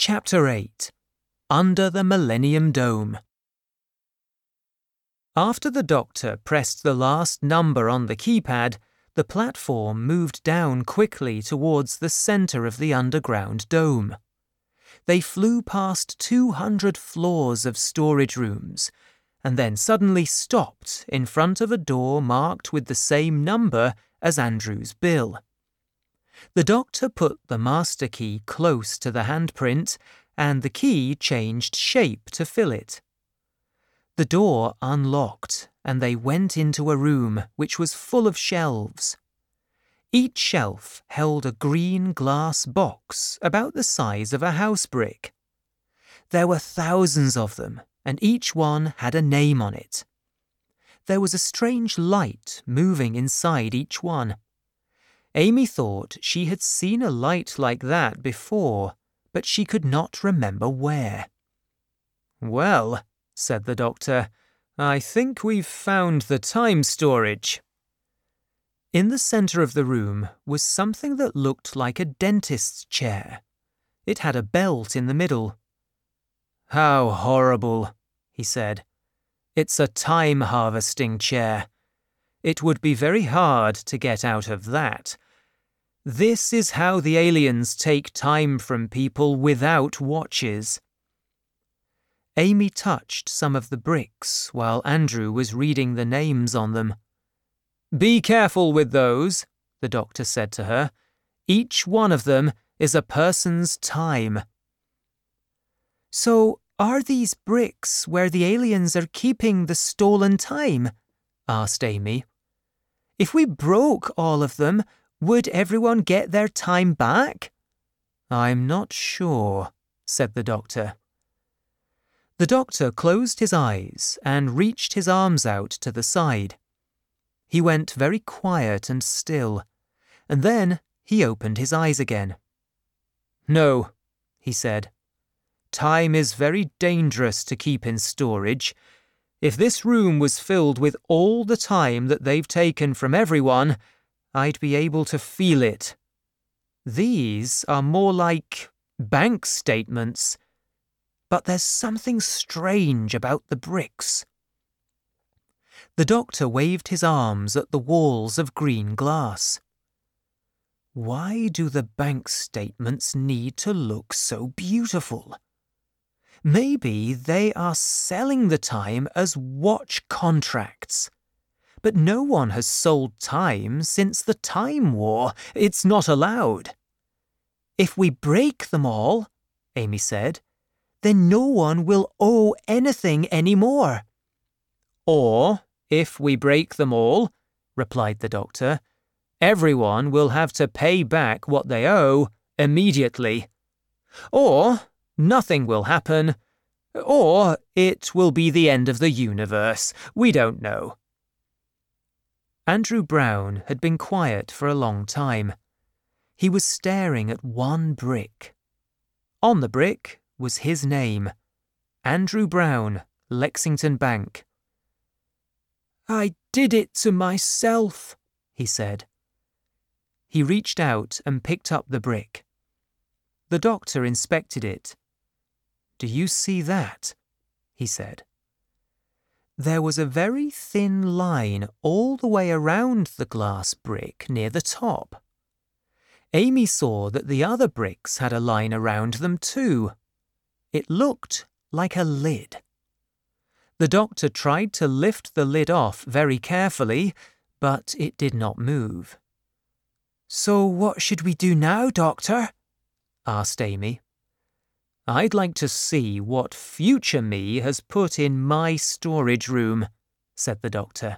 Chapter 8 Under the Millennium Dome. After the doctor pressed the last number on the keypad, the platform moved down quickly towards the center of the underground dome. They flew past 200 floors of storage rooms, and then suddenly stopped in front of a door marked with the same number as Andrew's bill. The doctor put the master key close to the handprint, and the key changed shape to fill it. The door unlocked, and they went into a room which was full of shelves. Each shelf held a green glass box about the size of a house brick. There were thousands of them, and each one had a name on it. There was a strange light moving inside each one. Amy thought she had seen a light like that before, but she could not remember where. "Well," said the doctor, "I think we've found the time storage." In the center of the room was something that looked like a dentist's chair. It had a belt in the middle. "How horrible," he said. "It's a time-harvesting chair. It would be very hard to get out of that. This is how the aliens take time from people without watches." Amy touched some of the bricks while Andrew was reading the names on them. "Be careful with those," the doctor said to her. "Each one of them is a person's time." "So are these bricks where the aliens are keeping the stolen time?" asked Amy. "If we broke all of them, would everyone get their time back?" "I'm not sure," said the doctor. The doctor closed his eyes and reached his arms out to the side. He went very quiet and still, and then he opened his eyes again. "No," he said. "Time is very dangerous to keep in storage. If this room was filled with all the time that they've taken from everyone, I'd be able to feel it. These are more like bank statements. But there's something strange about the bricks." The doctor waved his arms at the walls of green glass. "Why do the bank statements need to look so beautiful? Maybe they are selling the time as watch contracts. But no one has sold time since the Time War. It's not allowed." "If we break them all," Amy said, "then no one will owe anything anymore." "Or, if we break them all," replied the doctor, "everyone will have to pay back what they owe immediately. Or, nothing will happen. Or, it will be the end of the universe. We don't know." Andrew Brown had been quiet for a long time. He was staring at one brick. On the brick was his name, Andrew Brown, Lexington Bank. "I did it to myself," he said. He reached out and picked up the brick. The doctor inspected it. "Do you see that?" he said. There was a very thin line all the way around the glass brick near the top. Amy saw that the other bricks had a line around them too. It looked like a lid. The doctor tried to lift the lid off very carefully, but it did not move. "So what should we do now, doctor?" asked Amy. "I'd like to see what future me has put in my storage room," said the doctor.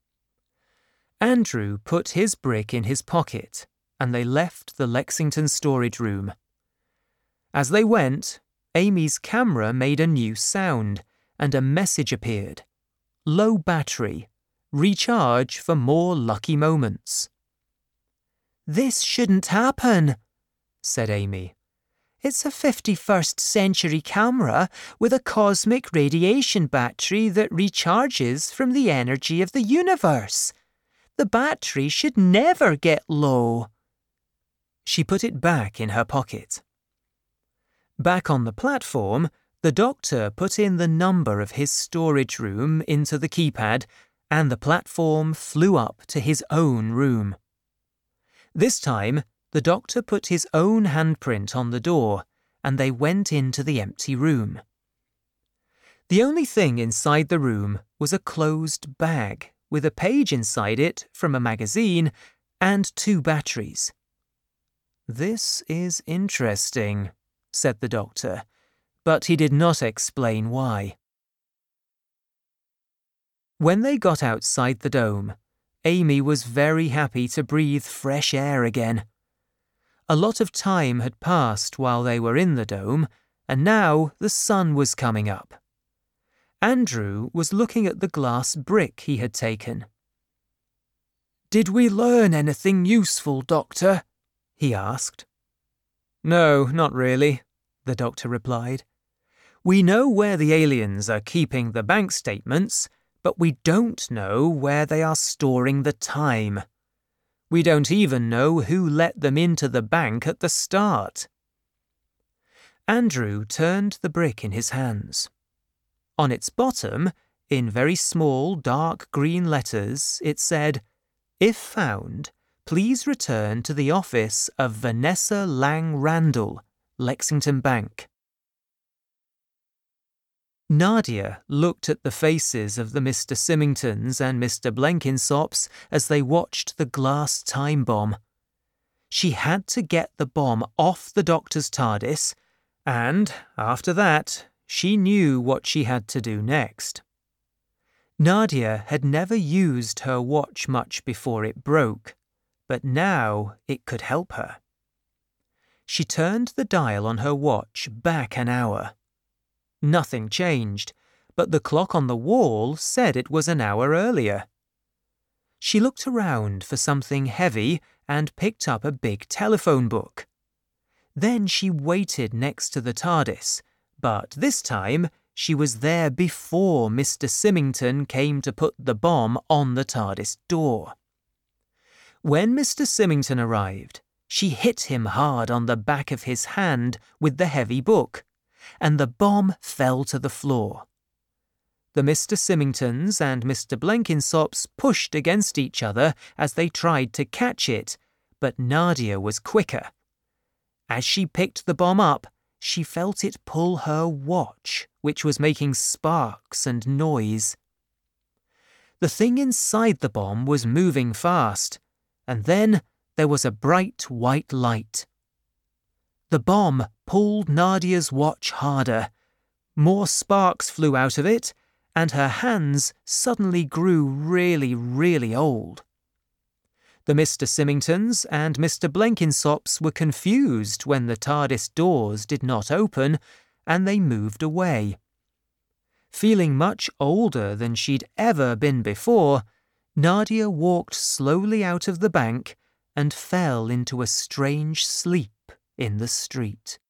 Andrew put his brick in his pocket, and they left the Lexington storage room. As they went, Amy's camera made a new sound, and a message appeared. "Low battery. Recharge for more lucky moments." "This shouldn't happen," said Amy. "It's a 51st century camera with a cosmic radiation battery that recharges from the energy of the universe. The battery should never get low." She put it back in her pocket. Back on the platform, the doctor put in the number of his storage room into the keypad, and the platform flew up to his own room. This time, the doctor put his own handprint on the door, and they went into the empty room. The only thing inside the room was a closed bag with a page inside it from a magazine and 2 batteries. "This is interesting," said the doctor, but he did not explain why. When they got outside the dome, Amy was very happy to breathe fresh air again. A lot of time had passed while they were in the dome, and now the sun was coming up. Andrew was looking at the glass brick he had taken. "Did we learn anything useful, Doctor?" he asked. "No, not really," the doctor replied. "We know where the aliens are keeping the bank statements, but we don't know where they are storing the time. We don't even know who let them into the bank at the start." Andrew turned the brick in his hands. On its bottom, in very small dark green letters, it said, "If found, please return to the office of Vanessa Lang Randall, Lexington Bank." Nadia looked at the faces of the Mr. Symingtons and Mr. Blenkinsops as they watched the glass time bomb. She had to get the bomb off the doctor's TARDIS, and, after that, she knew what she had to do next. Nadia had never used her watch much before it broke, but now it could help her. She turned the dial on her watch back an hour. Nothing changed, but the clock on the wall said it was an hour earlier. She looked around for something heavy and picked up a big telephone book. Then she waited next to the TARDIS, but this time she was there before Mr. Symington came to put the bomb on the TARDIS door. When Mr. Symington arrived, she hit him hard on the back of his hand with the heavy book, and the bomb fell to the floor. The Mr. Symingtons and Mr. Blenkinsops pushed against each other as they tried to catch it, but Nadia was quicker. As she picked the bomb up, she felt it pull her watch, which was making sparks and noise. The thing inside the bomb was moving fast, and then there was a bright white light. The bomb pulled Nadia's watch harder. More sparks flew out of it, and her hands suddenly grew really, really old. The Mr. Symingtons and Mr. Blenkinsops were confused when the TARDIS doors did not open, and they moved away. Feeling much older than she'd ever been before, Nadia walked slowly out of the bank and fell into a strange sleep in the street.